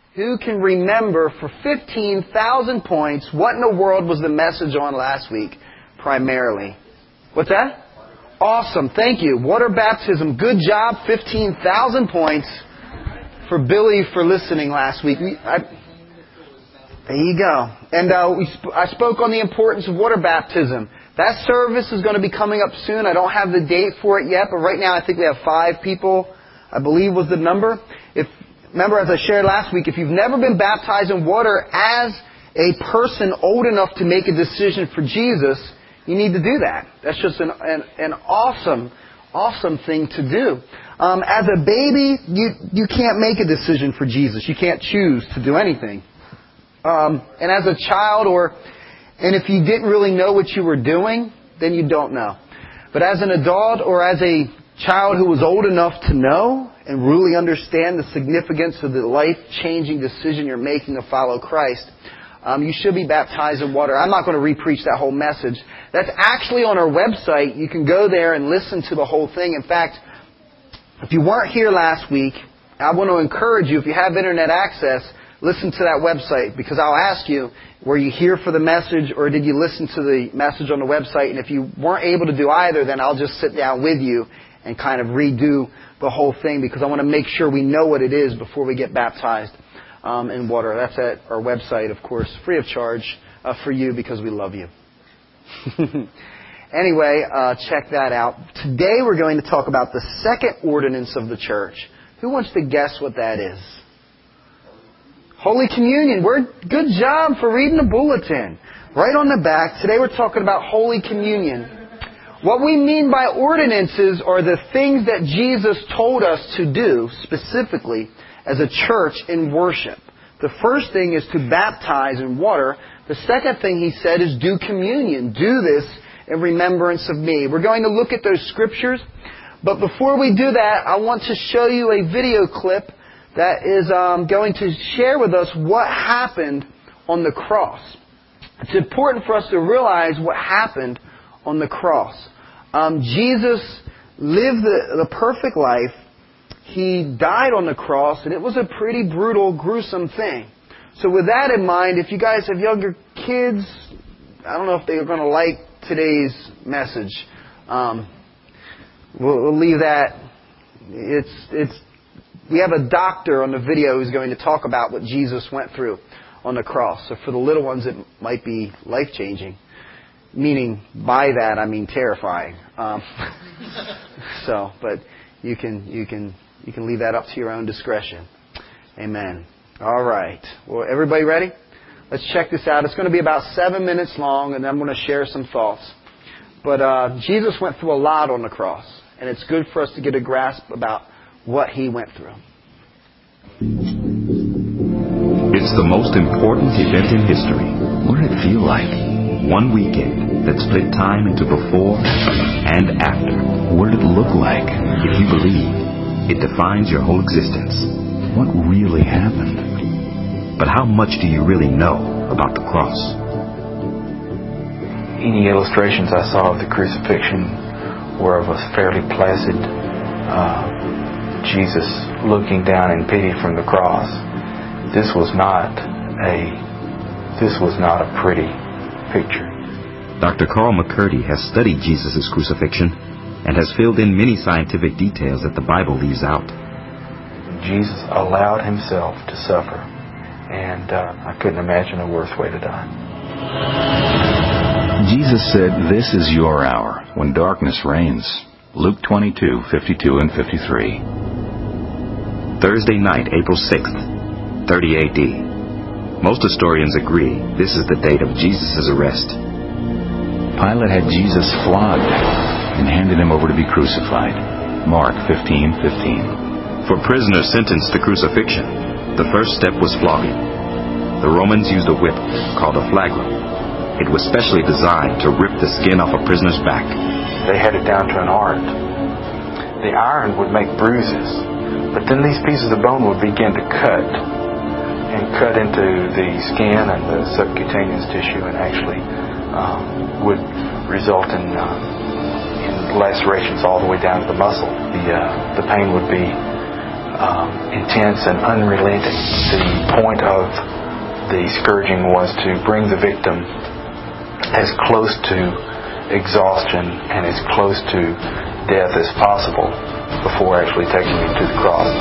Who can remember for 15,000 points what in the world was the message on last week primarily? What's that? Awesome. Thank you. Water baptism. Good job. 15,000 points for Billy for listening last week. There you go. And I spoke on the importance of water baptism. That service is going to be coming up soon. I don't have the date for it yet, but right now I think we have 5 people, I believe was the number. Remember, as I shared last week, if you've never been baptized in water as a person old enough to make a decision for Jesus, you need to do that. That's just an awesome thing to do. As a baby, you can't make a decision for Jesus. You can't choose to do anything. And as a child, and if you didn't really know what you were doing, then you don't know. But as an adult or as a child who was old enough to know and really understand the significance of the life-changing decision you're making to follow Christ, you should be baptized in water. I'm not going to re-preach that whole message. That's actually on our website. You can go there and listen to the whole thing. In fact, if you weren't here last week, I want to encourage you, if you have internet access, listen to that website, because I'll ask you, were you here for the message or did you listen to the message on the website? And if you weren't able to do either, then I'll just sit down with you and kind of redo the whole thing, because I want to make sure we know what it is before we get baptized in water. That's at our website, of course, free of charge for you, because we love you. Anyway, check that out. Today we're going to talk about the second ordinance of the church. Who wants to guess what that is? Holy Communion. Good job for reading the bulletin. Right on the back. Today we're talking about Holy Communion. What we mean by ordinances are the things that Jesus told us to do specifically as a church in worship. The first thing is to baptize in water. The second thing He said is do communion. Do this in remembrance of me. We're going to look at those scriptures. But before we do that, I want to show you a video clip that is going to share with us what happened on the cross. It's important for us to realize what happened on the cross. Jesus lived the perfect life. He died on the cross, and it was a pretty brutal, gruesome thing. So with that in mind, if you guys have younger kids, I don't know if they're going to like today's message. We'll leave that. We have a doctor on the video who's going to talk about what Jesus went through on the cross. So for the little ones, it might be life-changing. Meaning, by that, I mean terrifying. But you can leave that up to your own discretion. Amen. All right. Well, everybody ready? Let's check this out. It's going to be about 7 minutes long, and I'm going to share some thoughts. But Jesus went through a lot on the cross, and it's good for us to get a grasp about what He went through. It's the most important event in history. What did it feel like? One weekend that split time into before and after. What did it look like? If you believe, it defines your whole existence. What really happened? But how much do you really know about the cross? Any illustrations I saw of the crucifixion were of a fairly placid Jesus looking down in pity from the cross. This was not a pretty picture. Dr. Carl McCurdy has studied Jesus' crucifixion and has filled in many scientific details that the Bible leaves out. Jesus allowed Himself to suffer, and I couldn't imagine a worse way to die. Jesus said, "This is your hour, when darkness reigns." Luke 22:52 and 53. Thursday night, April 6th, 30 A.D. Most historians agree this is the date of Jesus' arrest. Pilate had Jesus flogged and handed Him over to be crucified. Mark 15:15. For prisoners sentenced to crucifixion, the first step was flogging. The Romans used a whip called a flagrum. It was specially designed to rip the skin off a prisoner's back. They had it down to an art. The iron would make bruises, but then these pieces of bone would begin to cut into the skin and the subcutaneous tissue, and actually would result in lacerations all the way down to the muscle. The pain would be intense and unrelenting. The point of the scourging was to bring the victim as close to exhaustion and as close to death as possible before actually taking him to the cross.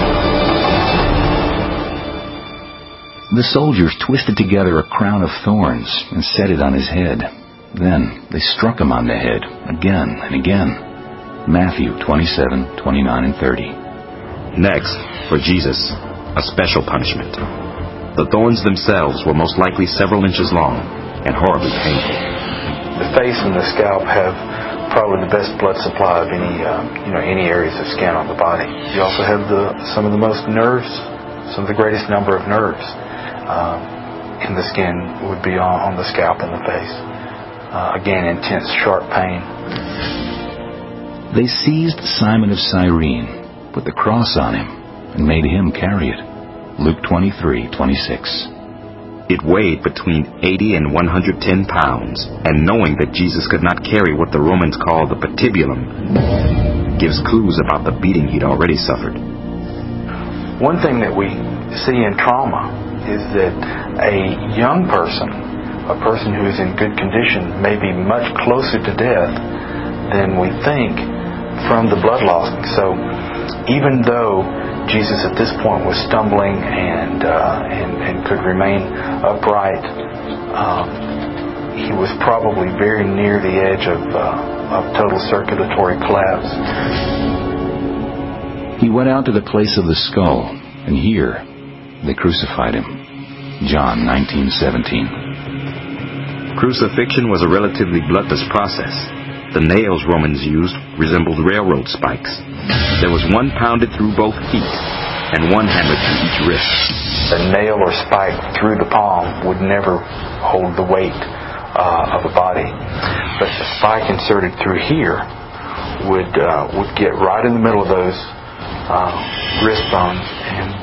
The soldiers twisted together a crown of thorns and set it on his head. Then they struck him on the head again and again. Matthew 27, 29, and 30. Next, for Jesus, a special punishment. The thorns themselves were most likely several inches long and horribly painful. The face and the scalp have probably the best blood supply of any areas of skin on the body. You also have some of the most nerves, some of the greatest number of nerves in the skin would be on the scalp and the face. Again, intense, sharp pain. They seized Simon of Cyrene, put the cross on him, and made him carry it. Luke 23:26. It weighed between 80 and 110 pounds, and knowing that Jesus could not carry what the Romans call the patibulum gives clues about the beating he'd already suffered. One thing that we see in trauma is that a young person, a person who is in good condition, may be much closer to death than we think from the blood loss. So even though Jesus at this point was stumbling and could remain upright, he was probably very near the edge of total circulatory collapse. He went out to the place of the skull, and here they crucified him. John 19:17. Crucifixion was a relatively bloodless process. The nails Romans used resembled railroad spikes. There was one pounded through both feet and one hammered through each wrist. A nail or spike through the palm would never hold the weight of a body, but the spike inserted through here would get right in the middle of those wrist bones and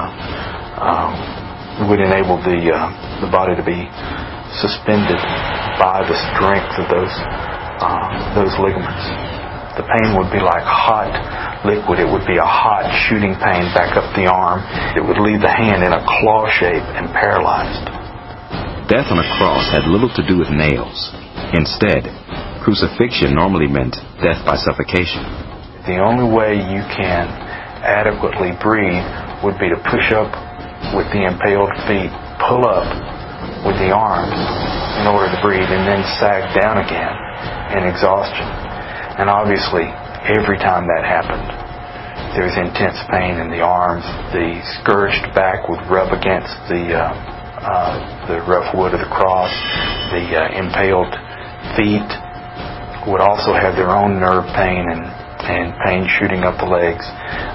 would enable the body to be suspended by the strength of those ligaments. The pain would be like hot liquid. It would be a hot shooting pain back up the arm. It would leave the hand in a claw shape and paralyzed. Death on a cross had little to do with nails. Instead, crucifixion normally meant death by suffocation. The only way you can adequately breathe would be to push up with the impaled feet, pull up with the arms in order to breathe, and then sag down again in exhaustion. And obviously, every time that happened, there was intense pain in the arms. The scourged back would rub against the rough wood of the cross. The impaled feet would also have their own nerve pain and pain shooting up the legs.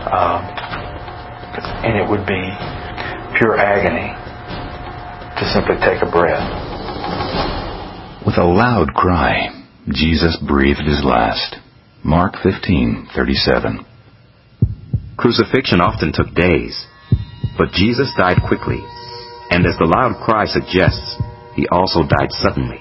And it would be pure agony to simply take a breath. With a loud cry, Jesus breathed his last. Mark 15:37. Crucifixion often took days, but Jesus died quickly, and as the loud cry suggests, he also died suddenly.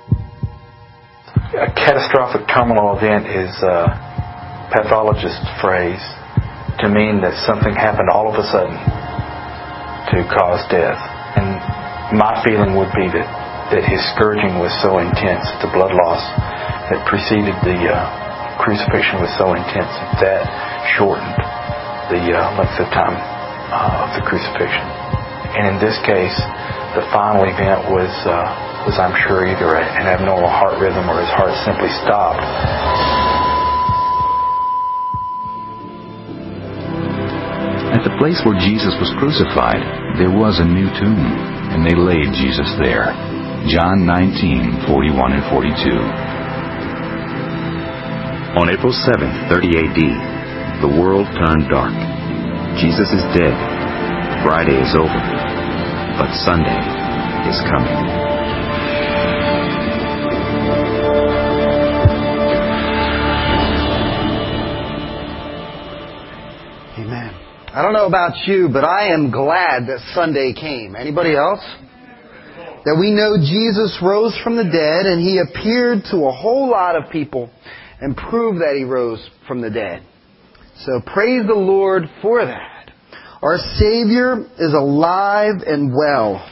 A catastrophic terminal event is a pathologist's phrase to mean that something happened all of a sudden to cause death. And my feeling would be that his scourging was so intense, the blood loss that preceded the crucifixion was so intense that shortened the length of time of the crucifixion. And in this case, the final event was I'm sure either an abnormal heart rhythm or his heart simply stopped. At the place where Jesus was crucified, there was a new tomb, and they laid Jesus there. John 19:41 and 42. On April 7th, 30 AD, the world turned dark. Jesus is dead. Friday is over. But Sunday is coming. Amen. I don't know about you, but I am glad that Sunday came. Anybody else? That we know Jesus rose from the dead and He appeared to a whole lot of people and proved that He rose from the dead. So praise the Lord for that. Our Savior is alive and well.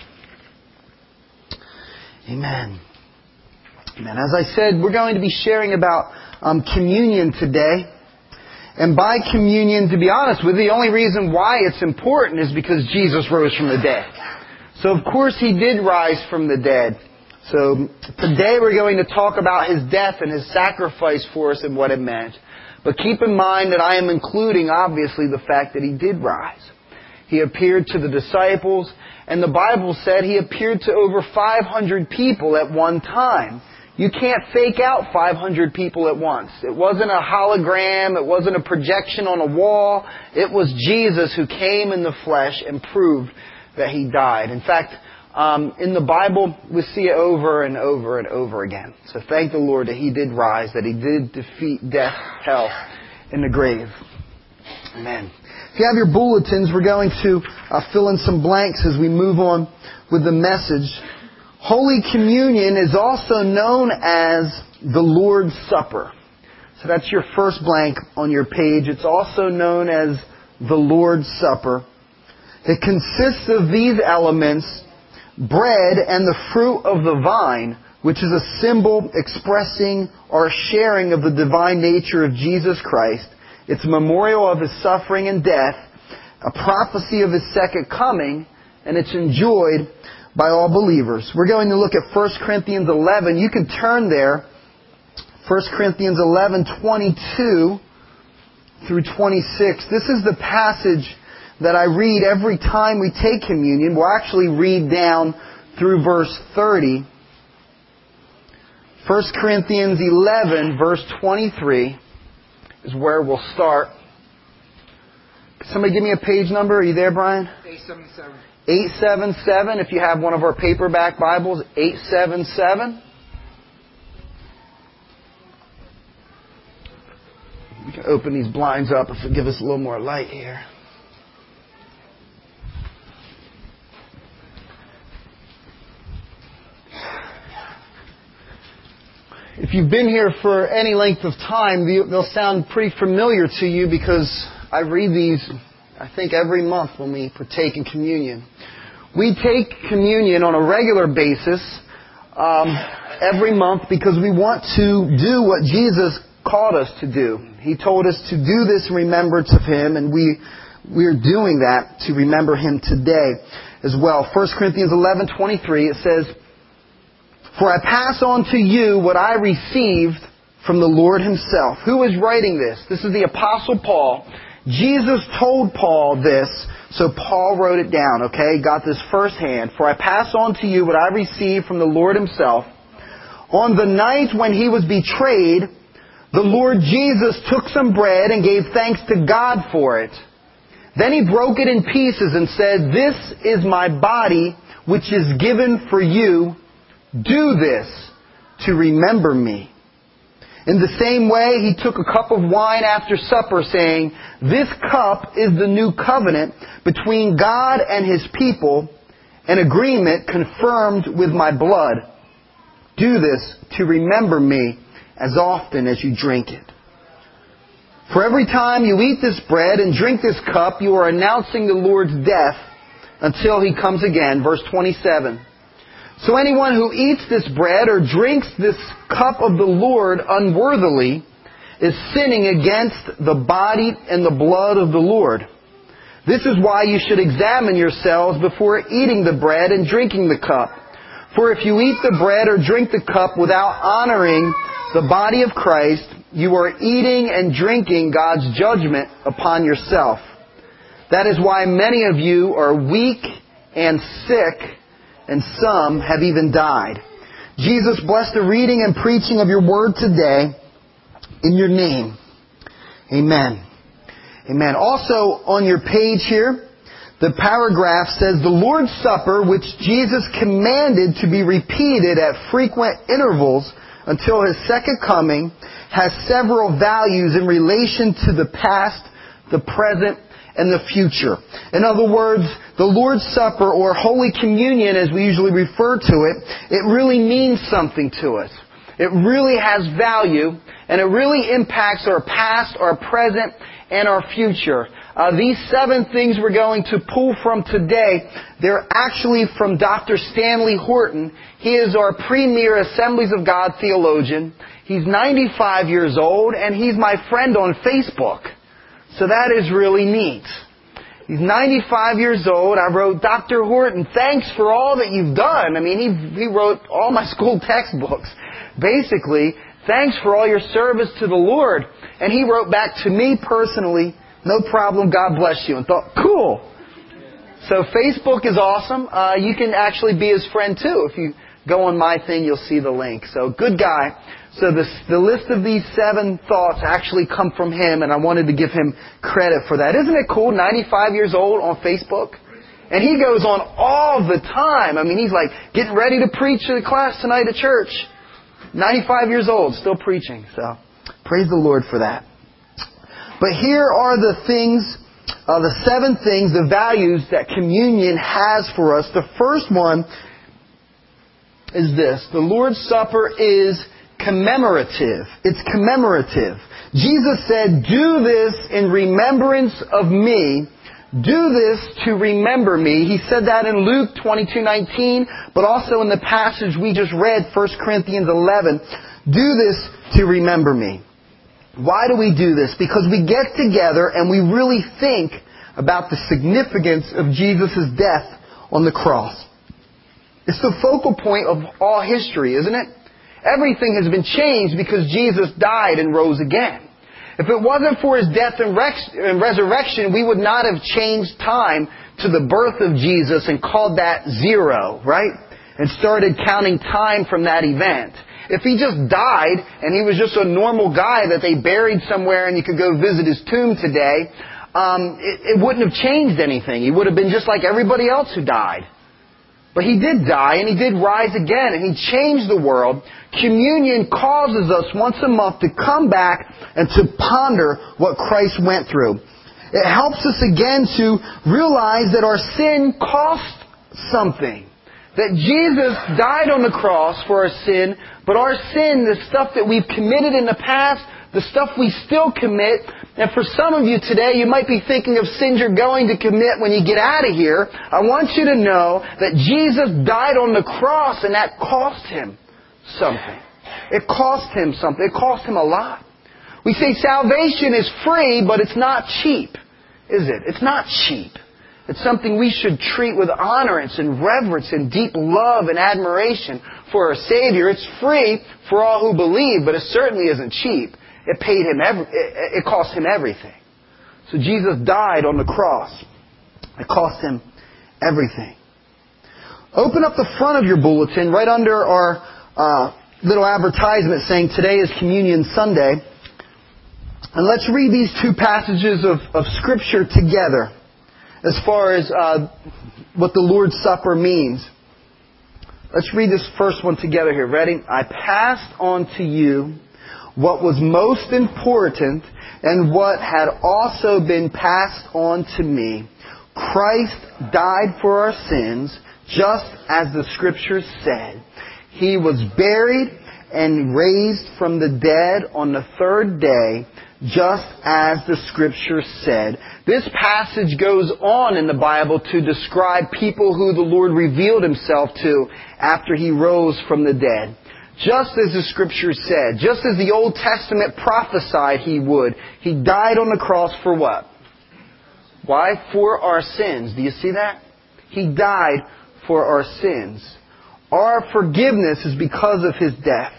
Amen. Amen. As I said, we're going to be sharing about communion today. And by communion, to be honest with you, the only reason why it's important is because Jesus rose from the dead. So of course He did rise from the dead. So today we're going to talk about His death and His sacrifice for us and what it meant. But keep in mind that I am including, obviously, the fact that He did rise. He appeared to the disciples, and the Bible said He appeared to over 500 people at one time. You can't fake out 500 people at once. It wasn't a hologram. It wasn't a projection on a wall. It was Jesus who came in the flesh and proved that He died. In fact, in the Bible, we see it over and over and over again. So thank the Lord that He did rise, that He did defeat death, hell, and the grave. Amen. If you have your bulletins, we're going to fill in some blanks as we move on with the message. Holy Communion is also known as the Lord's Supper. So that's your first blank on your page. It's also known as the Lord's Supper. It consists of these elements: bread and the fruit of the vine, which is a symbol expressing our sharing of the divine nature of Jesus Christ. It's a memorial of His suffering and death, a prophecy of His second coming, and it's enjoyed by all believers. We're going to look at 1 Corinthians 11. You can turn there. 1 Corinthians 11, 22 through 26. This is the passage that I read every time we take communion. We'll actually read down through verse 30. 1 Corinthians 11, verse 23 is where we'll start. Somebody give me a page number. Are you there, Brian? 877. 877. If you have one of our paperback Bibles, 877. We can open these blinds up if it give us a little more light here. If you've been here for any length of time, they'll sound pretty familiar to you because I read these, I think, every month when we partake in communion. We take communion on a regular basis every month because we want to do what Jesus called us to do. He told us to do this in remembrance of Him, and we're doing that to remember Him today as well. 1 Corinthians 11:23, it says, "For I pass on to you what I received from the Lord Himself." Who is writing this? This is the Apostle Paul. Jesus told Paul this, so Paul wrote it down, okay? Got this firsthand. "For I pass on to you what I received from the Lord Himself. On the night when He was betrayed, the Lord Jesus took some bread and gave thanks to God for it. Then He broke it in pieces and said, 'This is my body, which is given for you. Do this to remember me.' In the same way, He took a cup of wine after supper, saying, 'This cup is the new covenant between God and His people, an agreement confirmed with my blood. Do this to remember me as often as you drink it. For every time you eat this bread and drink this cup, you are announcing the Lord's death until He comes again." Verse 27. "So anyone who eats this bread or drinks this cup of the Lord unworthily is sinning against the body and the blood of the Lord. This is why you should examine yourselves before eating the bread and drinking the cup. For if you eat the bread or drink the cup without honoring the body of Christ, you are eating and drinking God's judgment upon yourself. That is why many of you are weak and sick, and some have even died. Jesus, bless the reading and preaching of your word today in your name. Amen." Amen. Also on your page here, the paragraph says, "The Lord's Supper, which Jesus commanded to be repeated at frequent intervals until His second coming, has several values in relation to the past, the present, and the future." In other words, the Lord's Supper, or Holy Communion as we usually refer to it, it really means something to us. It really has value, and it really impacts our past, our present, and our future. These 7 things we're going to pull from today, they're actually from Dr. Stanley Horton. He is our premier Assemblies of God theologian. He's 95 years old, and he's my friend on Facebook. So that is really neat. He's 95 years old. I wrote, Dr. Horton, thanks for all that you've done. I mean, he wrote all my school textbooks. Basically, thanks for all your service to the Lord. And he wrote back to me personally, no problem, God bless you. And thought, cool. So Facebook is awesome. You can actually be his friend too. If you go on my thing, you'll see the link. So good guy. So the list of these 7 thoughts actually come from him, and I wanted to give him credit for that. Isn't it cool? 95 years old on Facebook. And he goes on all the time. I mean, he's like getting ready to preach to the class tonight at church. 95 years old, still preaching. So praise the Lord for that. But here are the things, the 7 things, the values that communion has for us. The first one is this. The Lord's Supper is commemorative. It's commemorative. Jesus said, do this in remembrance of me. Do this to remember me. He said that in Luke 22:19, but also in the passage we just read, 1 Corinthians 11. Do this to remember me. Why do we do this? Because we get together and we really think about the significance of Jesus' death on the cross. It's the focal point of all history, isn't it? Everything has been changed because Jesus died and rose again. If it wasn't for His death and resurrection, we would not have changed time to the birth of Jesus and called that 0, right? And started counting time from that event. If He just died and He was just a normal guy that they buried somewhere and you could go visit His tomb today, it wouldn't have changed anything. He would have been just like everybody else who died. But He did die and He did rise again and He changed the world. Communion causes us once a month to come back and to ponder what Christ went through. It helps us again to realize that our sin cost something. That Jesus died on the cross for our sin, but our sin, the stuff that we've committed in the past, the stuff we still commit, and for some of you today, you might be thinking of sins you're going to commit when you get out of here. I want you to know that Jesus died on the cross and that cost Him something. It cost Him something. It cost Him a lot. We say salvation is free, but it's not cheap, is it? It's not cheap. It's something we should treat with honor and reverence and deep love and admiration for our Savior. It's free for all who believe, but it certainly isn't cheap. It cost Him everything. So Jesus died on the cross. It cost Him everything. Open up the front of your bulletin right under our little advertisement saying today is Communion Sunday. And let's read these 2 passages of Scripture together as far as what the Lord's Supper means. Let's read this first one together here. Ready? I passed on to you what was most important and what had also been passed on to me. Christ died for our sins, just as the Scriptures said. He was buried and raised from the dead on the 3rd day, just as the Scripture said. This passage goes on in the Bible to describe people who the Lord revealed Himself to after He rose from the dead. Just as the Scripture said, just as the Old Testament prophesied He would. He died on the cross for what? Why? For our sins. Do you see that? He died for our sins. Our forgiveness is because of His death.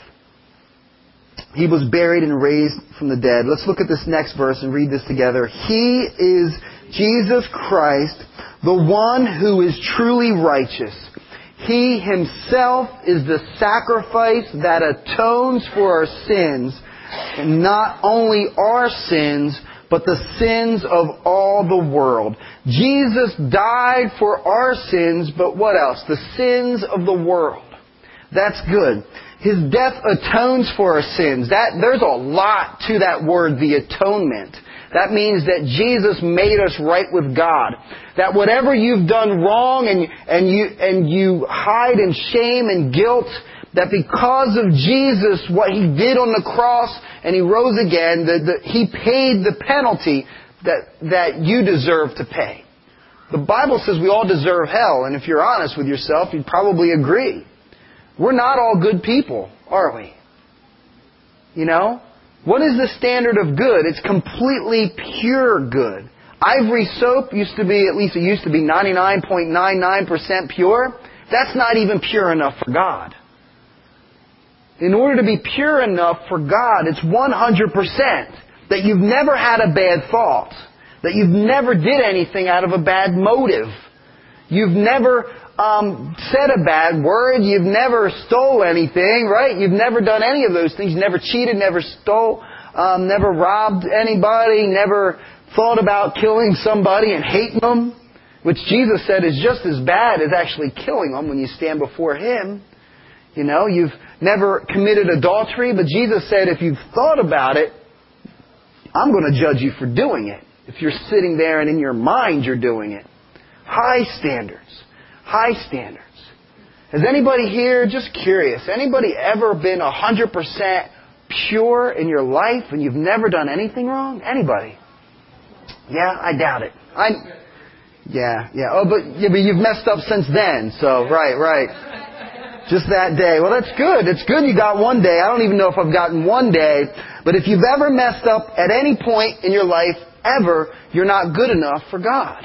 He was buried and raised from the dead. Let's look at this next verse and read this together. He is Jesus Christ, the one who is truly righteous. He Himself is the sacrifice that atones for our sins, and not only our sins, but the sins of all the world. Jesus died for our sins, but what else? The sins of the world. That's good. His death atones for our sins. There's a lot to that word, the atonement. That means that Jesus made us right with God. That whatever you've done wrong and you hide in shame and guilt, that because of Jesus, what He did on the cross and He rose again, He paid the penalty that you deserve to pay. The Bible says we all deserve hell, and if you're honest with yourself, you'd probably agree. We're not all good people, are we? You know? What is the standard of good? It's completely pure good. Ivory soap used to be 99.99% pure. That's not even pure enough for God. In order to be pure enough for God, it's 100% that you've never had a bad thought, that you've never did anything out of a bad motive. You've never said a bad word. You've never stole anything, right? You've never done any of those things. Never cheated, never stole, never robbed anybody, never thought about killing somebody and hating them, which Jesus said is just as bad as actually killing them when you stand before Him. You know, you've never committed adultery, but Jesus said if you've thought about it, I'm going to judge you for doing it. If you're sitting there and in your mind you're doing it. High standards. High standards. Has anybody here, just curious, anybody ever been 100% pure in your life and you've never done anything wrong? Anybody? Yeah, I doubt it. Yeah. Oh, but you've messed up since then. So, right. Just that day. Well, that's good. It's good you got one day. I don't even know if I've gotten one day. But if you've ever messed up at any point in your life, ever, you're not good enough for God.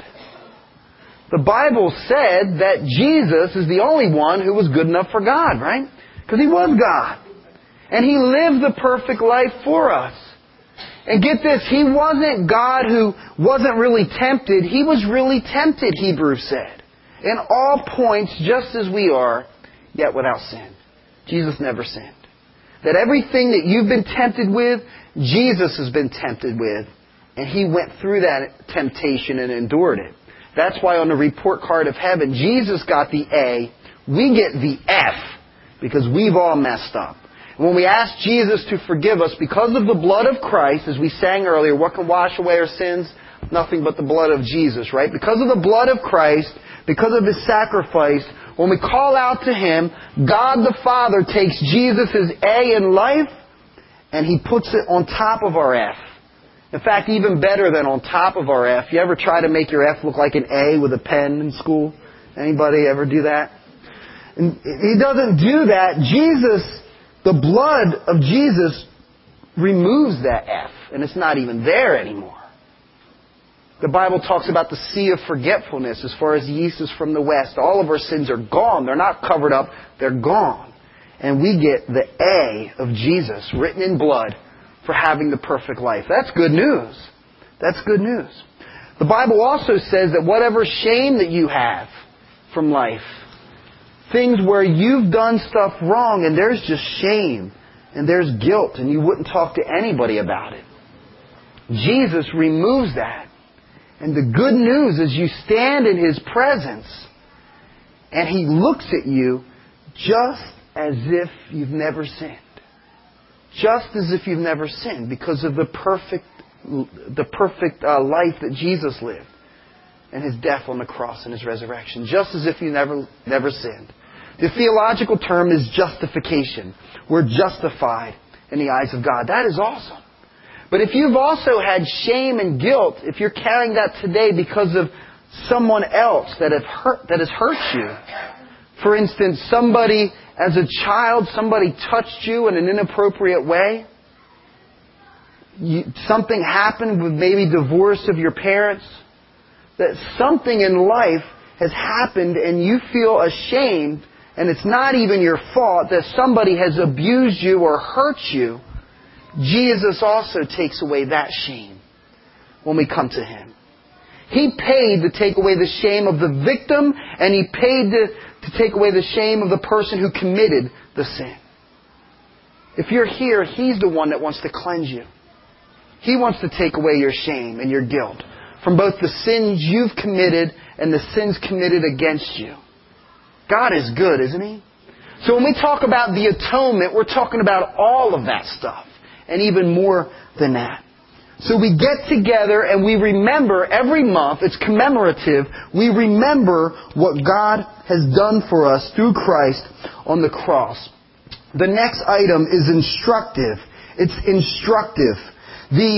The Bible said that Jesus is the only one who was good enough for God, right? Because He was God. And He lived the perfect life for us. And get this, He wasn't God who wasn't really tempted. He was really tempted, Hebrews said. In all points, just as we are, yet without sin. Jesus never sinned. That everything that you've been tempted with, Jesus has been tempted with. And He went through that temptation and endured it. That's why on the report card of heaven, Jesus got the A, we get the F, because we've all messed up. When we ask Jesus to forgive us because of the blood of Christ, as we sang earlier, what can wash away our sins? Nothing but the blood of Jesus, right? Because of the blood of Christ, because of His sacrifice, when we call out to Him, God the Father takes Jesus' A in life and He puts it on top of our F. In fact, even better than on top of our F. You ever try to make your F look like an A with a pen in school? Anybody ever do that? And He doesn't do that. The blood of Jesus removes that F, and it's not even there anymore. The Bible talks about the sea of forgetfulness as far as the east is from the west. All of our sins are gone. They're not covered up. They're gone. And we get the A of Jesus written in blood for having the perfect life. That's good news. That's good news. The Bible also says that whatever shame that you have from life, things where you've done stuff wrong and there's just shame and there's guilt and you wouldn't talk to anybody about it. Jesus removes that. And the good news is you stand in His presence and He looks at you just as if you've never sinned. Just as if you've never sinned because of the perfect life that Jesus lived and His death on the cross and His resurrection. Just as if you never sinned. The theological term is justification. We're justified in the eyes of God. That is awesome. But if you've also had shame and guilt, if you're carrying that today because of someone else that has hurt you, for instance, somebody as a child, somebody touched you in an inappropriate way, something happened with maybe divorce of your parents, that something in life has happened and you feel ashamed, and it's not even your fault that somebody has abused you or hurt you, Jesus also takes away that shame when we come to Him. He paid to take away the shame of the victim, and He paid to take away the shame of the person who committed the sin. If you're here, He's the one that wants to cleanse you. He wants to take away your shame and your guilt from both the sins you've committed and the sins committed against you. God is good, isn't He? So when we talk about the atonement, we're talking about all of that stuff. And even more than that. So we get together and we remember every month, it's commemorative, we remember what God has done for us through Christ on the cross. The next item is instructive. It's instructive. The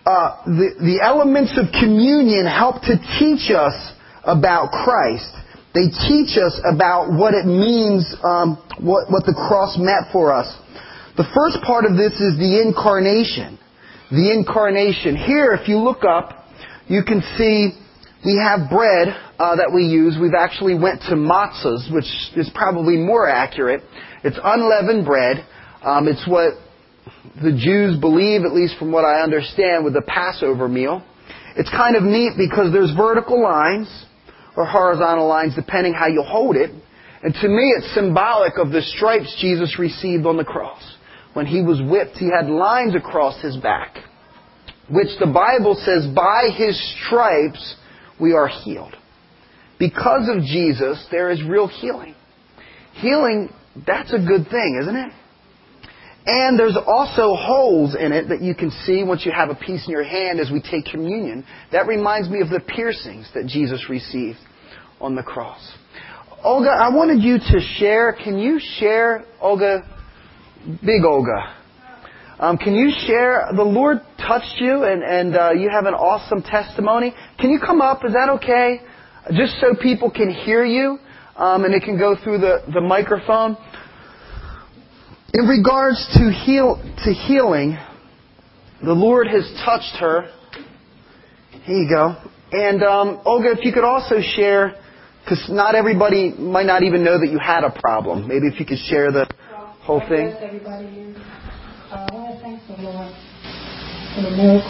the elements of communion help to teach us about Christ. They teach us about what it means, what the cross meant for us. The first part of this is the incarnation. The incarnation. Here, if you look up, you can see we have bread that we use. We've actually went to matzahs, which is probably more accurate. It's unleavened bread. It's what the Jews believe, at least from what I understand, with the Passover meal. It's kind of neat because there's vertical lines or horizontal lines, depending how you hold it. And to me, it's symbolic of the stripes Jesus received on the cross. When He was whipped, He had lines across His back, which the Bible says, by His stripes we are healed. Because of Jesus, there is real healing. Healing, that's a good thing, isn't it? And there's also holes in it that you can see once you have a piece in your hand as we take communion. That reminds me of the piercings that Jesus received on the cross. Olga, I wanted you to share. Can you share, Olga, big Olga? Can you share, the Lord touched you and you have an awesome testimony. Can you come up? Is that okay? Just so people can hear you and it can go through the microphone. In regards to healing, the Lord has touched her. Here you go. And Olga, if you could also share, because not everybody might not even know that you had a problem. Maybe if you could share the whole thing. Everybody here. I want to thank the Lord for the miracle.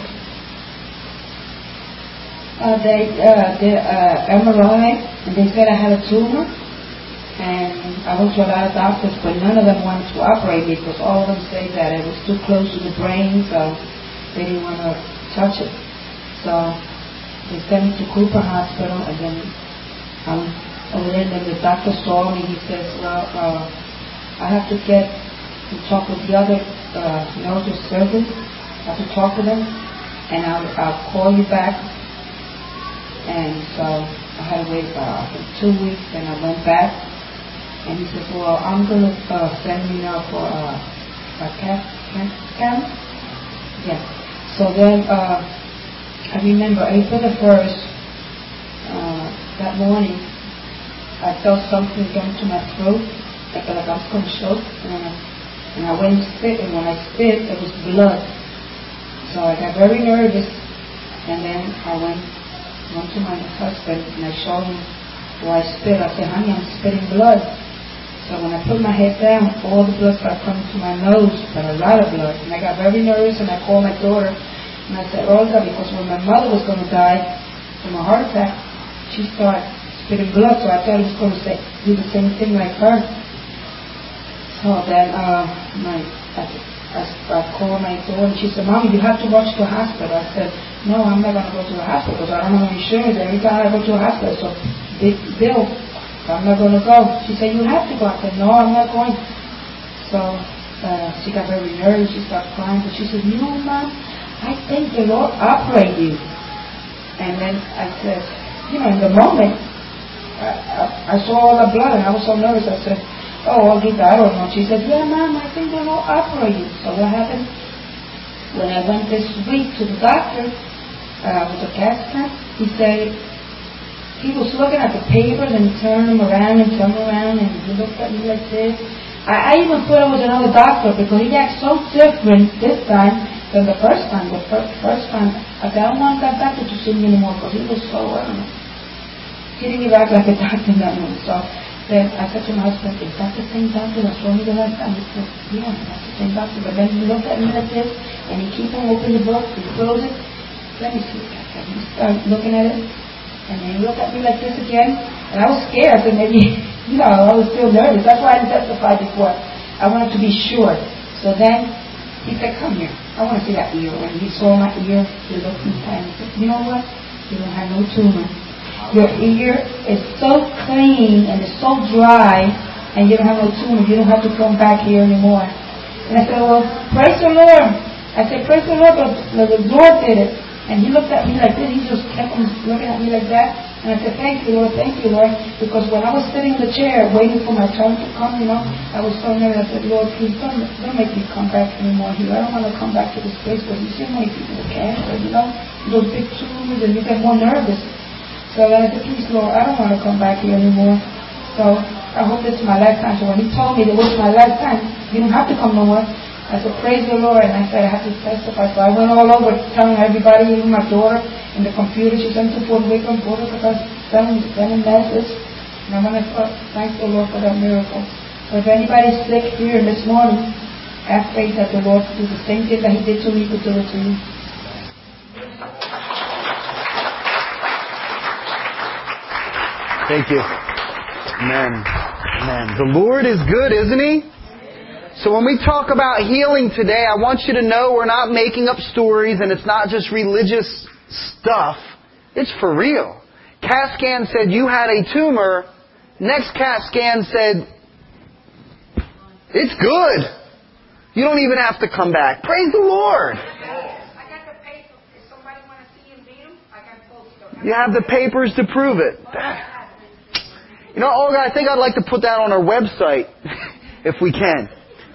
They MRI, and they said I had a tumor. And I went to a lot of doctors, but none of them wanted to operate me because all of them say that it was too close to the brain, so they didn't want to touch it. So they sent me to Cooper Hospital, and then over there, and the doctor saw me. He says, well, I have to get to talk with the other neurosurgeons. I have to talk to them, and I'll call you back. And so I had to wait for 2 weeks, and I went back. And he says, well, I'm going to send you now for a CAT scan. Yeah. So then I remember April the 1st, that morning, I felt something going to my throat. I felt like I was going to choke. And I went and spit, and when I spit, it was blood. So I got very nervous. And then I went to my husband, and I showed him where I spit. I said, honey, I'm spitting blood. So when I put my head down, all the blood started coming to my nose, but a lot of blood. And I got very nervous, and I called my daughter, and I said, Olga, because when my mother was going to die from a heart attack, she started spitting blood, so I thought he was going to do the same thing like her. So then I called my daughter, and she said, Mommy, you have to rush to the hospital. I said, no, I'm not going to go to the hospital because I don't have insurance. Every time I go to the hospital, it's a big bill. I'm not going to go. She said, you have to go. I said, no, I'm not going. So she got very nervous. She started crying. But she said, you know, Mom, I think the Lord operated you. And then I said, you know, in the moment, I saw all the blood and I was so nervous. I said, oh, Olgita, I don't know. She said, yeah, Mom, I think the Lord operated you. So what happened? When I went this week to the doctor with the CAT scan, he said, he was looking at the papers and turned them around and he looked at me like this. I even thought it was another doctor because he got so different this time than the first time. The first time, I said, I don't want that doctor to see me anymore because he was so, I don't know. He didn't even act like a doctor in that movie. So then I said to my husband, is that the same doctor that saw me the last time? He said, yeah, that's the same doctor. But then he looked at me like this and he kept on opening the book, he closed it. Let me see. He started looking at it. And then he looked at me like this again, and I was scared, so maybe, you know, I was still nervous. That's why I didn't testify before. I wanted to be sure. So then he said, come here. I want to see that ear. When he saw my ear, he looked inside and he said, you know what? You don't have no tumor. Your ear is so clean and it's so dry, and you don't have no tumor. You don't have to come back here anymore. And I said, well, praise the Lord. I said, praise the Lord, but the Lord did it. And he looked at me like this. He just kept on looking at me like that. And I said, thank you, Lord, because when I was sitting in the chair waiting for my turn to come, I was telling her, I said, Lord, please don't make me come back anymore here. I don't want to come back to this place because you see how many people with cancer, those big tumors, and you get more nervous. So I said, please, Lord, I don't want to come back here anymore. So I hope this is my last time. So when he told me it was my last time, you don't have to come no more. I said, praise the Lord. And I said, I have to testify. So I went all over telling everybody, even my daughter, in the computer. She sent to Puerto Rico, because sending messages. And I want to thank the Lord for that miracle. So if anybody's sick here this morning, have faith that the Lord will do the same thing that He did to me, could do it to you. Thank you. Amen. Amen. The Lord is good, isn't He? So when we talk about healing today, I want you to know we're not making up stories and it's not just religious stuff. It's for real. CAT scan said you had a tumor. Next CAT scan said, it's good. You don't even have to come back. Praise the Lord. I got the paper. If somebody want to see him beat him, I got both. You have the papers to prove it. You know, Olga, I think I'd like to put that on our website, if we can.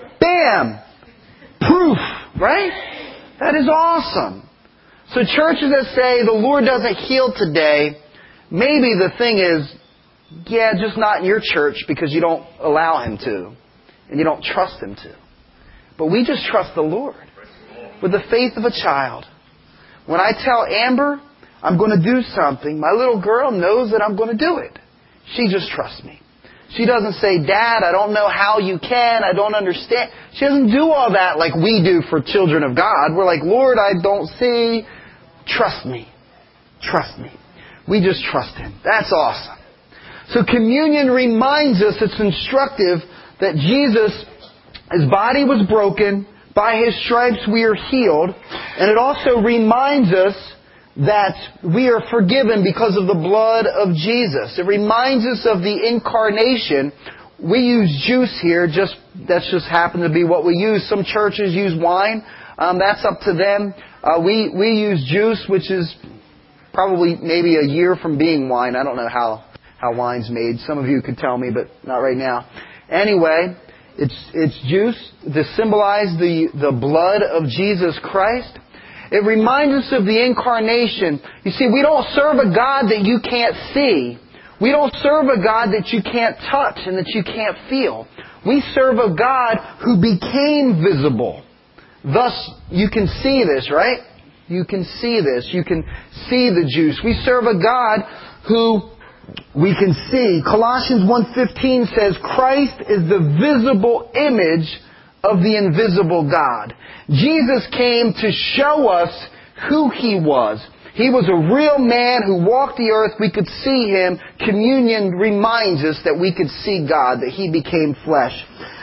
Bam! Proof, right? That is awesome. So churches that say the Lord doesn't heal today, maybe the thing is, yeah, just not in your church because you don't allow Him to. And you don't trust Him to. But we just trust the Lord with the faith of a child. When I tell Amber I'm going to do something, my little girl knows that I'm going to do it. She just trusts me. She doesn't say, Dad, I don't know how you can. I don't understand. She doesn't do all that like we do for children of God. We're like, Lord, I don't see. Trust me. Trust me. We just trust Him. That's awesome. So communion reminds us, it's instructive, that Jesus, His body was broken. By His stripes we are healed. And it also reminds us that we are forgiven because of the blood of Jesus. It reminds us of the incarnation. We use juice here, that's just happened to be what we use. Some churches use wine. That's up to them. We use juice, which is probably maybe a year from being wine. I don't know how wine's made. Some of you could tell me, but not right now. Anyway, it's juice to symbolize the blood of Jesus Christ. It reminds us of the incarnation. You see, we don't serve a God that you can't see. We don't serve a God that you can't touch and that you can't feel. We serve a God who became visible. Thus, you can see this, right? You can see this. You can see the juice. We serve a God who we can see. Colossians 1:15 says, Christ is the visible image of the invisible God. Jesus came to show us who He was. He was a real man who walked the earth. We could see Him. Communion reminds us that we could see God, that He became flesh.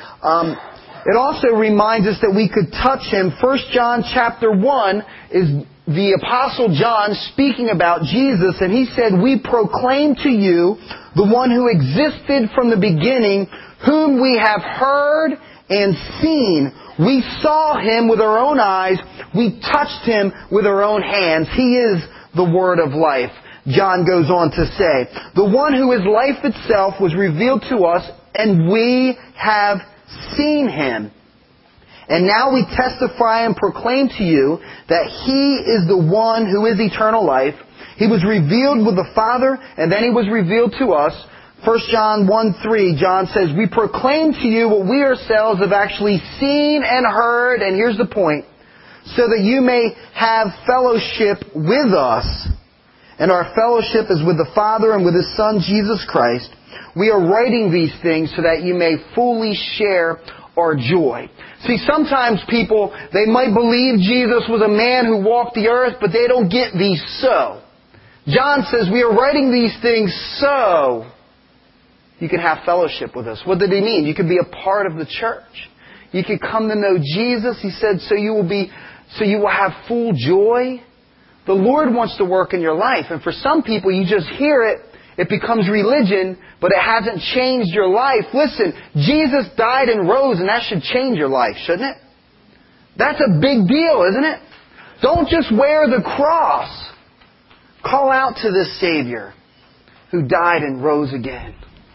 It also reminds us that we could touch Him. 1 John chapter 1 is the Apostle John speaking about Jesus, and he said, we proclaim to you the one who existed from the beginning, whom we have heard and seen. We saw Him with our own eyes. We touched Him with our own hands. He is the Word of life. John goes on to say, the one who is life itself was revealed to us, and we have seen Him. And now we testify and proclaim to you that He is the one who is eternal life. He was revealed with the Father, and then He was revealed to us. 1 John 1:3, John says, we proclaim to you what we ourselves have actually seen and heard, and here's the point, so that you may have fellowship with us. And our fellowship is with the Father and with His Son, Jesus Christ. We are writing these things so that you may fully share our joy. See, sometimes people, they might believe Jesus was a man who walked the earth, but they don't get the so. John says, we are writing these things so you can have fellowship with us. What did he mean? You could be a part of the church. You could come to know Jesus. He said, so you will have full joy. The Lord wants to work in your life. And for some people, you just hear it. It becomes religion, but it hasn't changed your life. Listen, Jesus died and rose, and that should change your life, shouldn't it? That's a big deal, isn't it? Don't just wear the cross. Call out to this Savior. who died and rose again.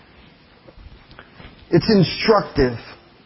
It's instructive.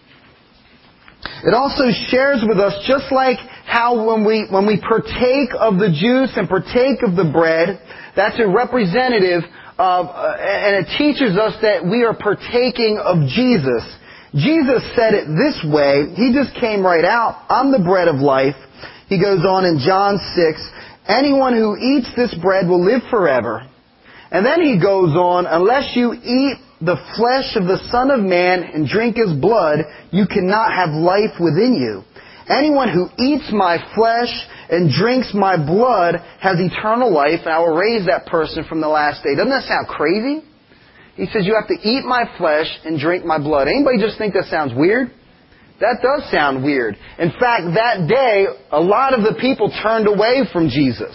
It also shares with us, just like how when we partake of the juice and partake of the bread, that's a representative of, and it teaches us that we are partaking of Jesus. Jesus said it this way. He just came right out. I'm the bread of life. He goes on in John 6, anyone who eats this bread will live forever. And then he goes on, unless you eat the flesh of the Son of Man and drink His blood, you cannot have life within you. Anyone who eats my flesh and drinks my blood has eternal life, and I will raise that person from the last day. Doesn't that sound crazy? He says you have to eat my flesh and drink my blood. Anybody just think that sounds weird? That does sound weird. In fact, that day, a lot of the people turned away from Jesus.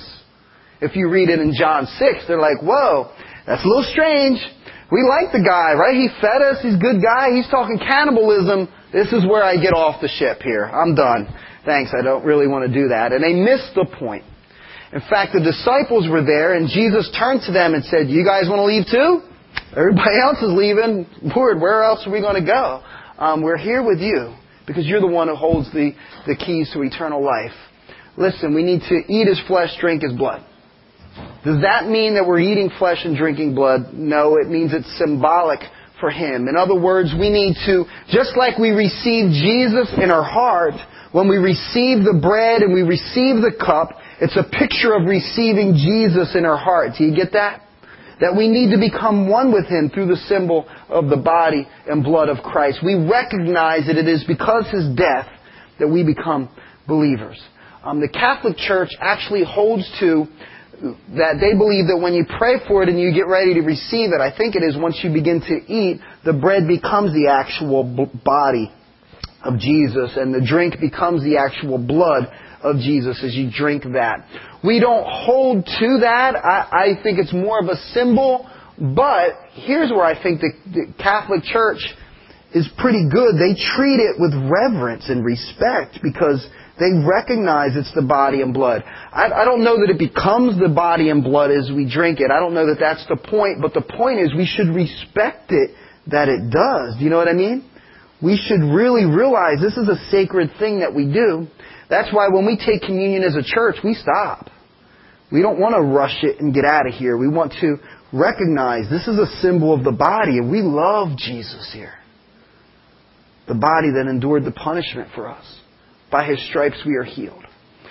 If you read it in John 6, they're like, whoa, that's a little strange. We like the guy, right? He fed us. He's a good guy. He's talking cannibalism. This is where I get off the ship here. I'm done. Thanks, I don't really want to do that. And they missed the point. In fact, the disciples were there, and Jesus turned to them and said, you guys want to leave too? Everybody else is leaving. Lord, where else are we going to go? We're here with you because you're the one who holds the keys to eternal life. Listen, we need to eat His flesh, drink His blood. Does that mean that we're eating flesh and drinking blood? No, it means it's symbolic for Him. In other words, we need to, just like we receive Jesus in our heart, when we receive the bread and we receive the cup, it's a picture of receiving Jesus in our heart. Do you get that? That we need to become one with Him through the symbol of the body and blood of Christ. We recognize that it is because His death that we become believers. The Catholic Church actually holds to that they believe that when you pray for it and you get ready to receive it, I think it is once you begin to eat, the bread becomes the actual body of Jesus and the drink becomes the actual blood of Jesus as you drink that. We don't hold to that. I think it's more of a symbol, but here's where I think the Catholic Church is pretty good. They treat it with reverence and respect because they recognize it's the body and blood. I don't know that it becomes the body and blood as we drink it. I don't know that that's the point, but the point is we should respect it that it does. Do you know what I mean? We should really realize this is a sacred thing that we do. That's why when we take communion as a church, we stop. We don't want to rush it and get out of here. We want to recognize this is a symbol of the body, and we love Jesus here. The body that endured the punishment for us. By His stripes we are healed.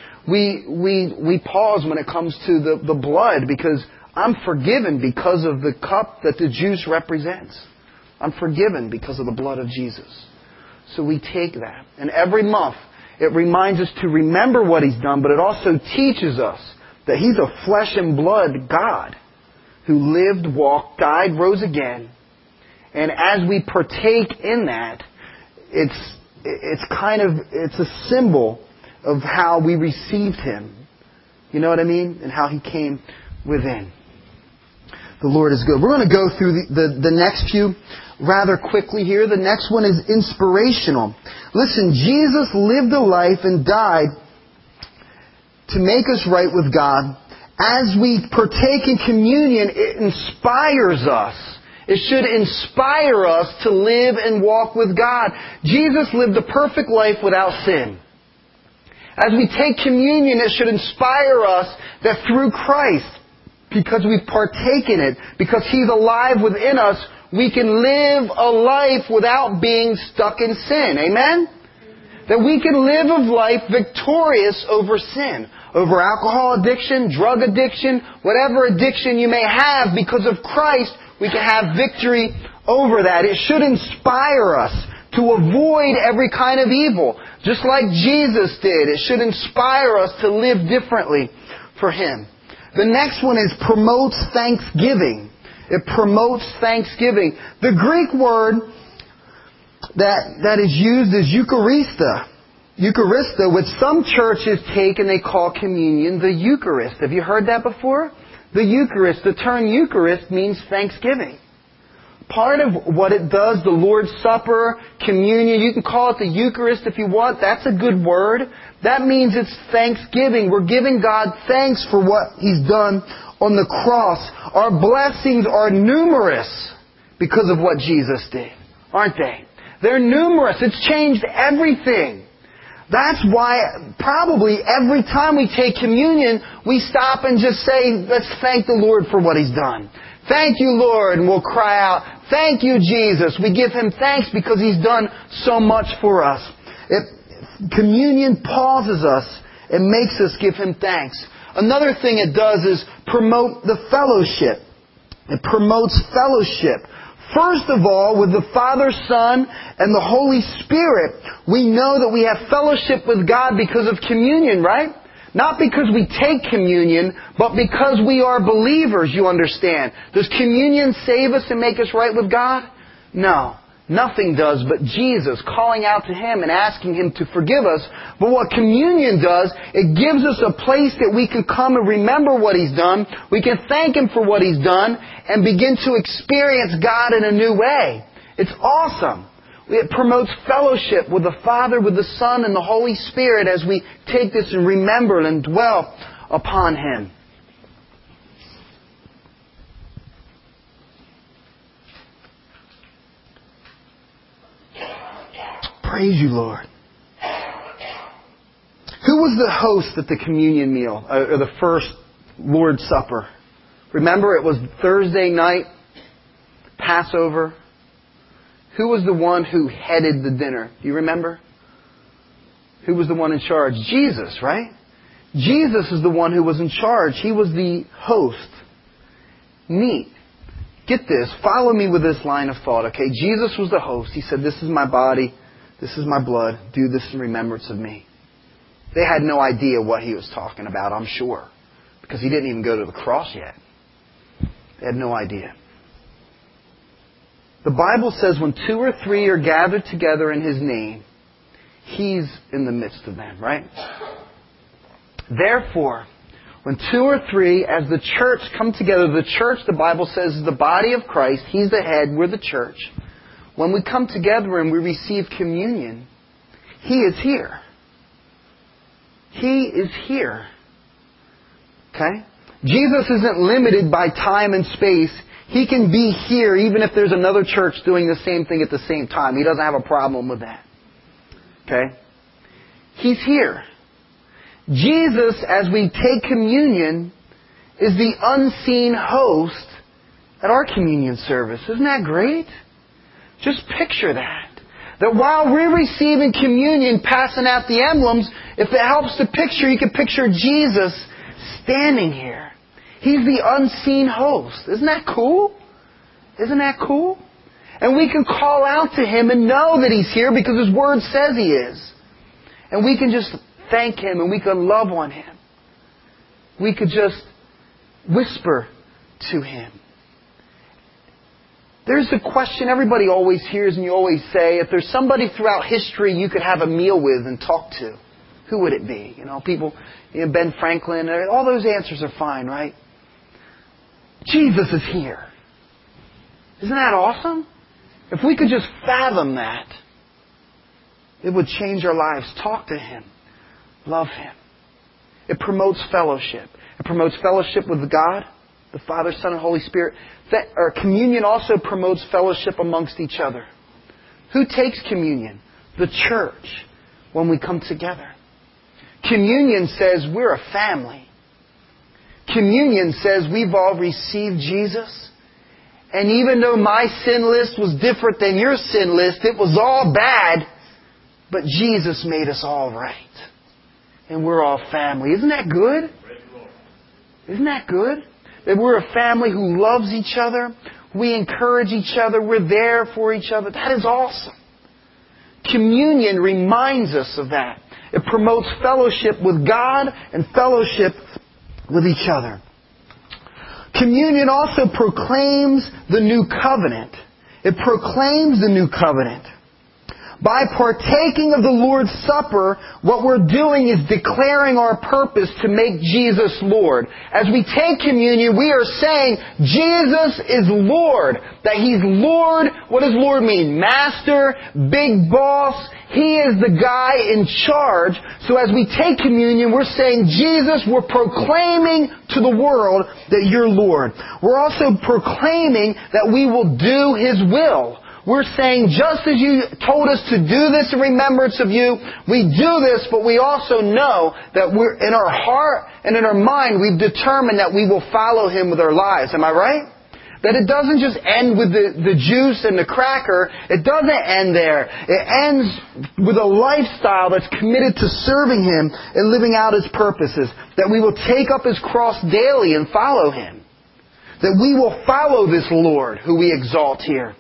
We pause when it comes to the blood because I'm forgiven because of the cup that the juice represents. I'm forgiven because of the blood of Jesus. So we take that. And every month it reminds us to remember what He's done, but it also teaches us that He's a flesh and blood God who lived, walked, died, rose again. And as we partake in that, it's a symbol of how we received Him. You know what I mean? And how He came within. The Lord is good. We're going to go through the next few rather quickly here. The next one is inspirational. Listen, Jesus lived a life and died to make us right with God. As we partake in communion, it inspires us. It should inspire us to live and walk with God. Jesus lived a perfect life without sin. As we take communion, it should inspire us that through Christ, because we partake in it, because He's alive within us, we can live a life without being stuck in sin. Amen? That we can live a life victorious over sin. Over alcohol addiction, drug addiction, whatever addiction you may have, because of Christ, we can have victory over that. It should inspire us to avoid every kind of evil. Just like Jesus did. It should inspire us to live differently for Him. The next one is promotes thanksgiving. It promotes thanksgiving. The Greek word that is used is Eucharista. Eucharista, which some churches take and they call communion the Eucharist. Have you heard that before? The Eucharist, the term Eucharist means thanksgiving. Part of what it does, the Lord's Supper, communion, you can call it the Eucharist if you want. That's a good word. That means it's thanksgiving. We're giving God thanks for what He's done on the cross. Our blessings are numerous because of what Jesus did, aren't they? They're numerous. It's changed everything. That's why probably every time we take communion, we stop and just say, let's thank the Lord for what He's done. Thank you, Lord. And we'll cry out, thank you, Jesus. We give Him thanks because He's done so much for us. Communion pauses us and makes us give Him thanks. Another thing it does is promote the fellowship. It promotes fellowship. First of all, with the Father, Son, and the Holy Spirit, we know that we have fellowship with God because of communion, right? Not because we take communion, but because we are believers, you understand. Does communion save us and make us right with God? No. Nothing does but Jesus calling out to Him and asking Him to forgive us. But what communion does, it gives us a place that we can come and remember what He's done. We can thank Him for what He's done and begin to experience God in a new way. It's awesome. It promotes fellowship with the Father, with the Son, and the Holy Spirit as we take this and remember and dwell upon Him. Praise you, Lord. Who was the host at the communion meal, or the first Lord's Supper? Remember, it was Thursday night, Passover. Who was the one who headed the dinner? Do you remember? Who was the one in charge? Jesus, right? Jesus is the one who was in charge. He was the host. Neat. Get this. Follow me with this line of thought, okay? Jesus was the host. He said, this is my body. This is my blood. Do this in remembrance of me. They had no idea what He was talking about, I'm sure. Because He didn't even go to the cross yet. They had no idea. The Bible says when 2 or 3 are gathered together in His name, He's in the midst of them, right? Therefore, when 2 or 3, as the church come together, the church, the Bible says, is the body of Christ. He's the head. We're the church. When we come together and we receive communion, He is here. He is here. Okay? Jesus isn't limited by time and space. He can be here even if there's another church doing the same thing at the same time. He doesn't have a problem with that. Okay? He's here. Jesus, as we take communion, is the unseen host at our communion service. Isn't that great? Just picture that. That while we're receiving communion, passing out the emblems, if it helps to picture, you can picture Jesus standing here. He's the unseen host. Isn't that cool? Isn't that cool? And we can call out to Him and know that He's here because His Word says He is. And we can just thank Him and we can love on Him. We could just whisper to Him. There's a question everybody always hears and you always say, if there's somebody throughout history you could have a meal with and talk to, who would it be? You know, people, Ben Franklin, all those answers are fine, right? Jesus is here. Isn't that awesome? If we could just fathom that, it would change our lives. Talk to Him. Love Him. It promotes fellowship. It promotes fellowship with God, the Father, Son, and Holy Spirit. Communion also promotes fellowship amongst each other. Who takes communion? The church, when we come together. Communion says we're a family. Communion says we've all received Jesus. And even though my sin list was different than your sin list, it was all bad, but Jesus made us all right. And we're all family. Isn't that good? Isn't that good? That we're a family who loves each other. We encourage each other. We're there for each other. That is awesome. Communion reminds us of that. It promotes fellowship with God and fellowship with each other. Communion also proclaims the new covenant. It proclaims the new covenant. By partaking of the Lord's Supper, what we're doing is declaring our purpose to make Jesus Lord. As we take communion, we are saying Jesus is Lord. That He's Lord. What does Lord mean? Master, big boss. He is the guy in charge. So as we take communion, we're saying, Jesus, we're proclaiming to the world that you're Lord. We're also proclaiming that we will do His will. We're saying, just as you told us to do this in remembrance of you, we do this, but we also know that we're in our heart and in our mind, we've determined that we will follow Him with our lives. Am I right? That it doesn't just end with the juice and the cracker. It doesn't end there. It ends with a lifestyle that's committed to serving Him and living out His purposes. That we will take up His cross daily and follow Him. That we will follow this Lord who we exalt here.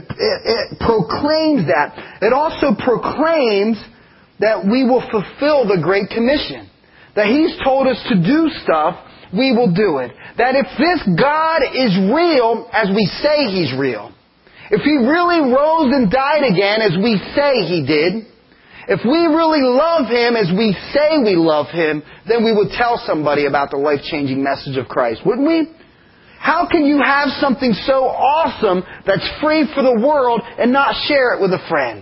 It proclaims that. It also proclaims that we will fulfill the Great Commission. That He's told us to do stuff, we will do it. That if this God is real, as we say He's real, if He really rose and died again, as we say He did, if we really love Him as we say we love Him, then we would tell somebody about the life-changing message of Christ, wouldn't we? How can you have something so awesome that's free for the world and not share it with a friend?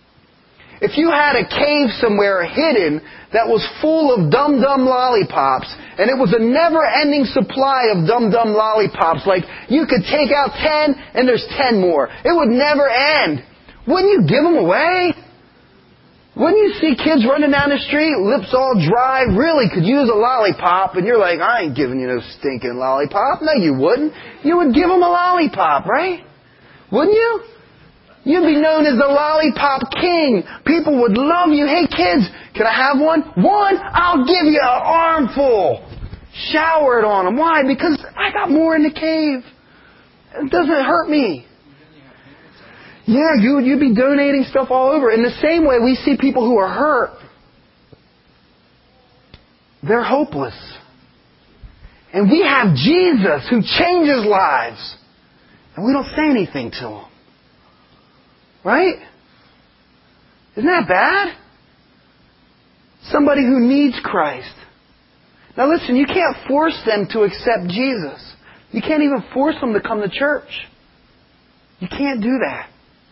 If you had a cave somewhere hidden that was full of dum-dum lollipops, and it was a never-ending supply of dum-dum lollipops, like you could take out 10 and there's 10 more. It would never end. Wouldn't you give them away? Wouldn't you see kids running down the street, lips all dry, really could use a lollipop, and you're like, I ain't giving you no stinking lollipop. No, you wouldn't. You would give them a lollipop, right? Wouldn't you? You'd be known as the lollipop king. People would love you. Hey kids, can I have one? One? I'll give you an armful. Shower it on them. Why? Because I got more in the cave. It doesn't hurt me. Yeah, you'd be donating stuff all over. In the same way, we see people who are hurt. They're hopeless. And we have Jesus who changes lives. And we don't say anything to them. Right? Isn't that bad? Somebody who needs Christ. Now listen, you can't force them to accept Jesus. You can't even force them to come to church. You can't do that.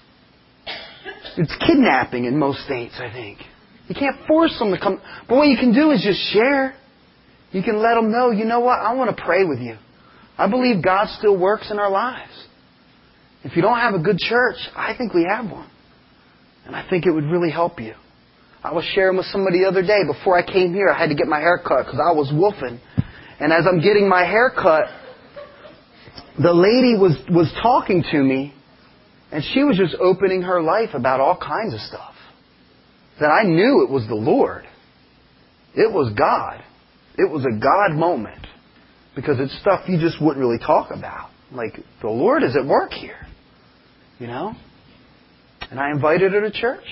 It's kidnapping in most states, I think. You can't force them to come. But what you can do is just share. You can let them know, you know what, I want to pray with you. I believe God still works in our lives. If you don't have a good church, I think we have one. And I think it would really help you. I was sharing with somebody the other day, before I came here, I had to get my hair cut because I was wolfing. And as I'm getting my hair cut, the lady was talking to me. And she was just opening her life about all kinds of stuff. That I knew it was the Lord. It was God. It was a God moment. Because it's stuff you just wouldn't really talk about. Like, the Lord is at work here. You know? And I invited her to church.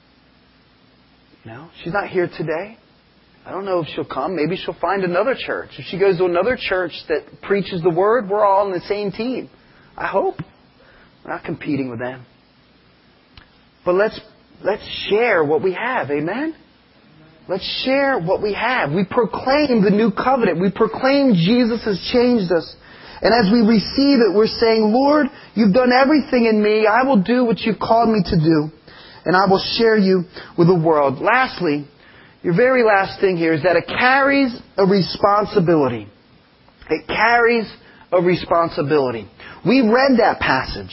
You know? She's not here today. I don't know if she'll come. Maybe she'll find another church. If she goes to another church that preaches the Word, we're all on the same team. I hope. We're not competing with them. But let's share what we have. Amen? Let's share what we have. We proclaim the new covenant. We proclaim Jesus has changed us. And as we receive it, we're saying, Lord, you've done everything in me. I will do what you've called me to do. And I will share you with the world. Lastly, your very last thing here is that it carries a responsibility. It carries a responsibility. We read that passage.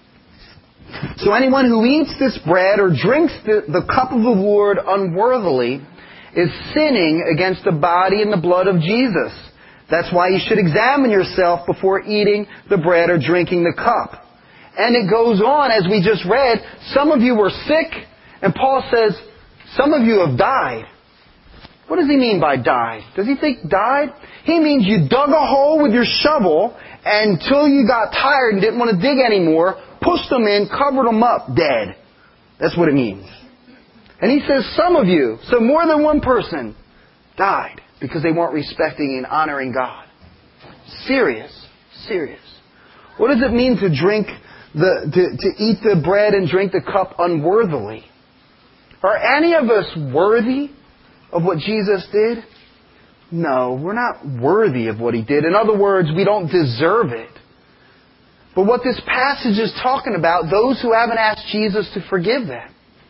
So anyone who eats this bread or drinks the cup of the Lord unworthily is sinning against the body and the blood of Jesus. That's why you should examine yourself before eating the bread or drinking the cup. And it goes on, as we just read, some of you were sick, and Paul says, some of you have died. What does he mean by died? Does he think died? He means you dug a hole with your shovel until you got tired and didn't want to dig anymore, pushed them in, covered them up, dead. That's what it means. And he says some of you, so more than one person, died because they weren't respecting and honoring God. Serious. What does it mean to eat the bread and drink the cup unworthily? Are any of us worthy of what Jesus did? No, we're not worthy of what He did. In other words, we don't deserve it. But what this passage is talking about, those who haven't asked Jesus to forgive them,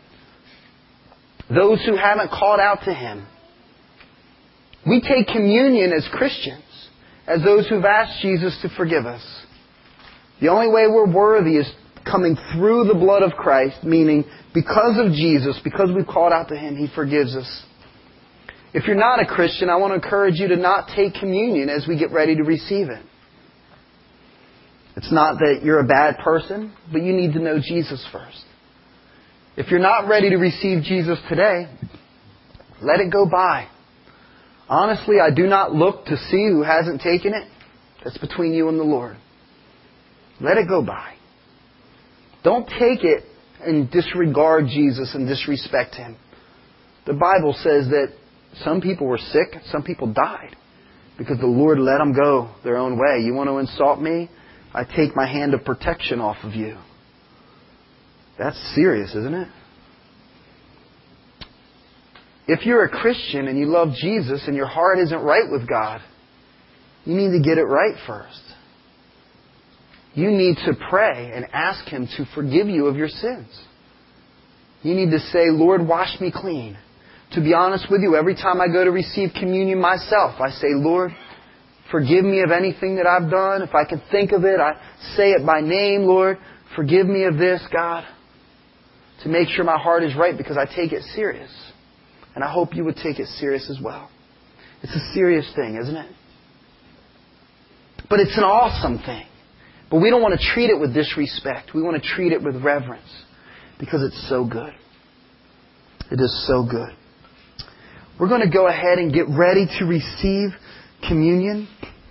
those who haven't called out to Him. We take communion as Christians, as those who've asked Jesus to forgive us. The only way we're worthy is coming through the blood of Christ, meaning because of Jesus, because we've called out to Him, He forgives us. If you're not a Christian, I want to encourage you to not take communion as we get ready to receive it. It's not that you're a bad person, but you need to know Jesus first. If you're not ready to receive Jesus today, let it go by. Honestly, I do not look to see who hasn't taken it. That's between you and the Lord. Let it go by. Don't take it and disregard Jesus and disrespect Him. The Bible says that some people were sick, some people died because the Lord let them go their own way. You want to insult me? I take my hand of protection off of you. That's serious, isn't it? If you're a Christian and you love Jesus and your heart isn't right with God, you need to get it right first. You need to pray and ask Him to forgive you of your sins. You need to say, Lord, wash me clean. To be honest with you, every time I go to receive communion myself, I say, Lord, forgive me of anything that I've done. If I can think of it, I say it by name, Lord. Forgive me of this, God. To make sure my heart is right because I take it serious. And I hope you would take it serious as well. It's a serious thing, isn't it? But it's an awesome thing. But we don't want to treat it with disrespect. We want to treat it with reverence because it's so good. It is so good. We're going to go ahead and get ready to receive communion.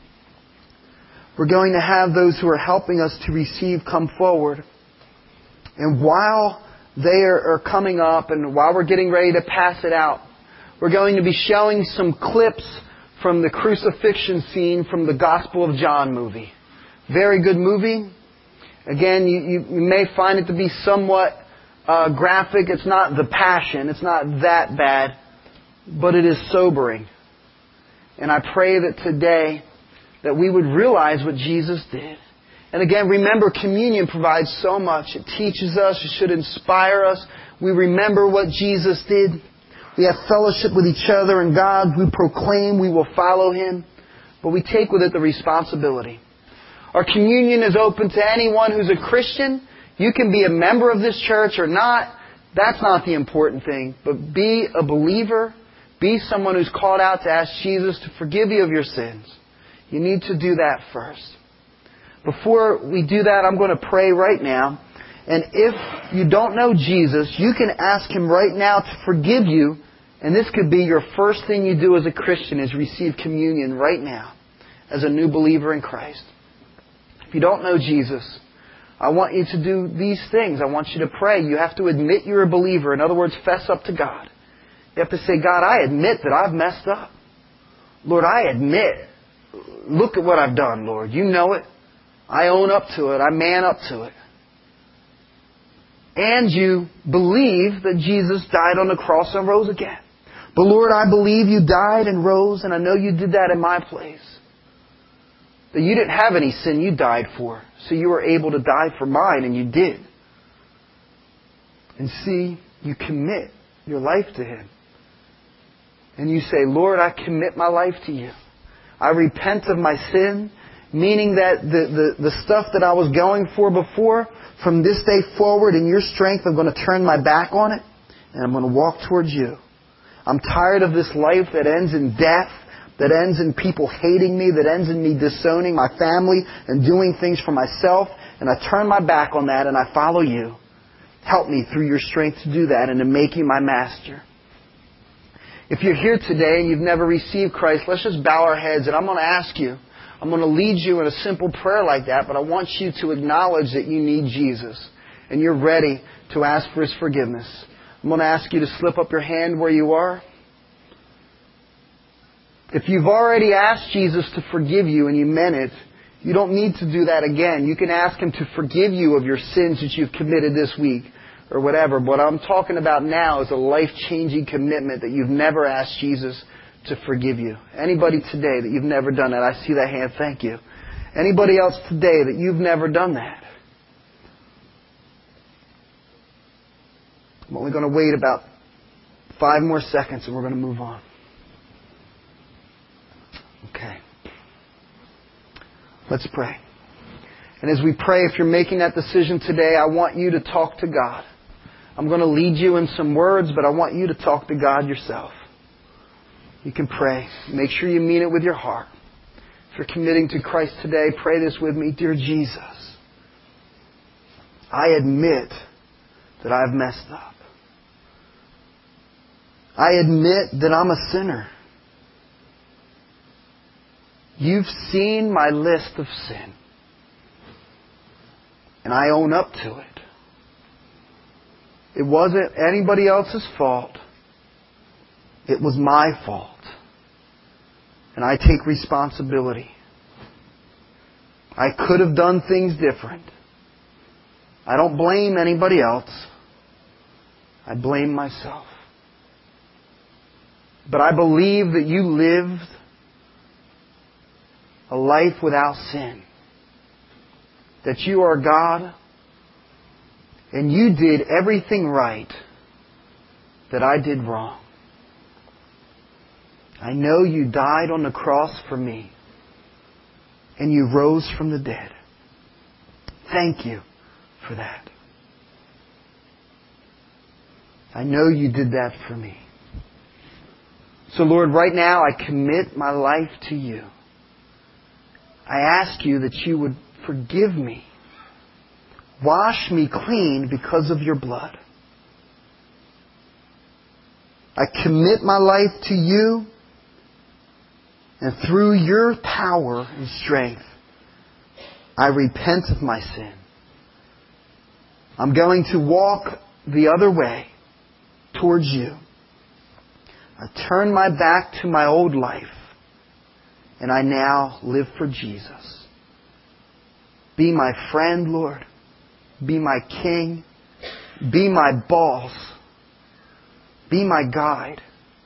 We're going to have those who are helping us to receive come forward. And while they are coming up and while we're getting ready to pass it out, we're going to be showing some clips from the crucifixion scene from the Gospel of John movie. Very good movie. Again, you may find it to be somewhat graphic. It's not the Passion. It's not that bad. But it is sobering. And I pray that today that we would realize what Jesus did. And again, remember, communion provides so much. It teaches us. It should inspire us. We remember what Jesus did. We have fellowship with each other and God. We proclaim we will follow Him. But we take with it the responsibility. Our communion is open to anyone who's a Christian. You can be a member of this church or not. That's not the important thing. But be a believer. Be someone who's called out to ask Jesus to forgive you of your sins. You need to do that first. Before we do that, I'm going to pray right now. And if you don't know Jesus, you can ask Him right now to forgive you. And this could be your first thing you do as a Christian is receive communion right now as a new believer in Christ. If you don't know Jesus, I want you to do these things. I want you to pray. You have to admit you're a believer. In other words, fess up to God. You have to say, God, I admit that I've messed up. Lord, I admit. Look at what I've done, Lord. You know it. I own up to it. I man up to it. And you believe that Jesus died on the cross and rose again. But Lord, I believe You died and rose, and I know You did that in my place. That You didn't have any sin You died for. So You were able to die for mine, and You did. And see, you commit your life to Him. And you say, Lord, I commit my life to You. I repent of my sin, meaning that the stuff that I was going for before, from this day forward, in Your strength, I'm going to turn my back on it, and I'm going to walk towards You. I'm tired of this life that ends in death, that ends in people hating me, that ends in me disowning my family and doing things for myself, and I turn my back on that and I follow You. Help me through Your strength to do that and to make You my master. If you're here today and you've never received Christ, let's just bow our heads and I'm going to ask you, I'm going to lead you in a simple prayer like that, but I want you to acknowledge that you need Jesus and you're ready to ask for His forgiveness. I'm going to ask you to slip up your hand where you are. If you've already asked Jesus to forgive you and you meant it, you don't need to do that again. You can ask Him to forgive you of your sins that you've committed this week, or whatever. What I'm talking about now is a life-changing commitment that you've never asked Jesus to forgive you. Anybody today that you've never done that? I see that hand. Thank you. Anybody else today that you've never done that? I'm only going to wait about 5 more seconds and we're going to move on. Okay. Let's pray. And as we pray, if you're making that decision today, I want you to talk to God. I'm going to lead you in some words, but I want you to talk to God yourself. You can pray. Make sure you mean it with your heart. If you're committing to Christ today, pray this with me. Dear Jesus, I admit that I've messed up. I admit that I'm a sinner. You've seen my list of sin. And I own up to it. It wasn't anybody else's fault. It was my fault. And I take responsibility. I could have done things different. I don't blame anybody else. I blame myself. But I believe that you lived a life without sin. That you are God and you did everything right that I did wrong. I know you died on the cross for me and you rose from the dead. Thank you for that. I know you did that for me. So Lord, right now I commit my life to you. I ask you that you would forgive me. Wash me clean because of your blood. I commit my life to you, and through your power and strength, I repent of my sin. I'm going to walk the other way towards you. I turn my back to my old life, and I now live for Jesus. Be my friend, Lord. Be my king. Be my boss. Be my guide.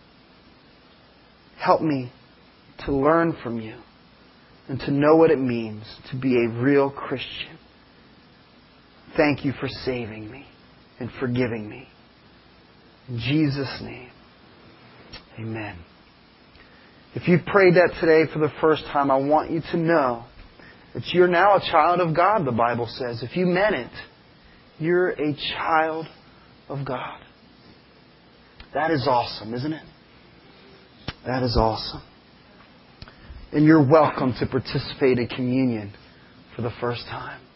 Help me to learn from you and to know what it means to be a real Christian. Thank you for saving me and forgiving me. In Jesus' name, amen. If you prayed that today for the first time, I want you to know that you're now a child of God, the Bible says. If you meant it, you're a child of God. That is awesome, isn't it? That is awesome. And you're welcome to participate in communion for the first time.